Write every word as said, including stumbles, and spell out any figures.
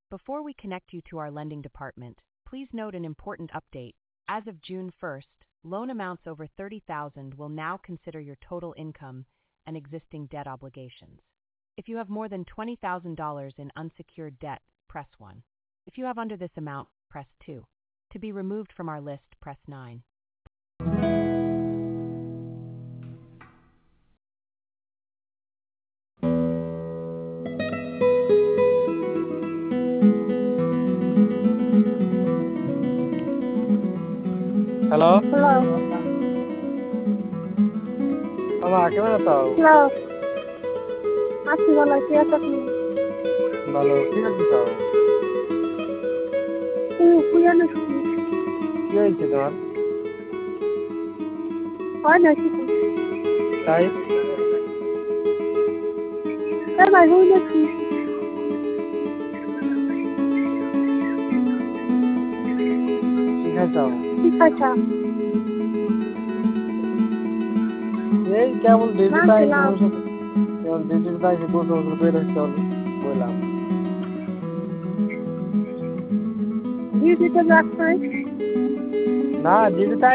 Before we connect you to our lending department, please note an important update. As of June first, loan amounts over thirty thousand dollars will now consider your total income and existing debt obligations. If you have more than twenty thousand dollars in unsecured debt, press one. If you have under this amount, press two. To be removed from our list, press nine. Hello hello মামা কেমন আছো? Hello আছি ভালো কি আছো তুমি? ভালো। কি করতেছো? তুমি শুয়ে নাকি? কি হয়েছে তোমার? হয় না কিছু তাই তাই ভাই হয়ে নাকি? কি খাইছো? কি খাইছা? এই কেবল ডিউটি না তাই খেলাম। কেবল ডিউটি তাই বসে বসে বের হচ্ছে বললাম ডিউটিতে যাচ্ছ না ডিউটি